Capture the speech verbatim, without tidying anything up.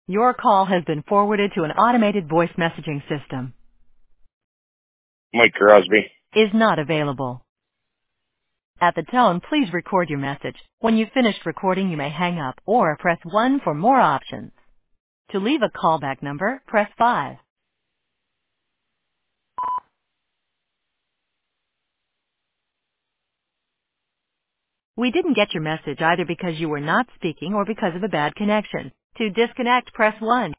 Your call has been forwarded to an automated voice messaging system. Mike Crosby. Is not available. At the tone, please record your message. When you've finished recording, you may hang up or press one for more options. To leave a callback number, press five. We didn't get your message either because you were not speaking or because of a bad connection. To disconnect, press one.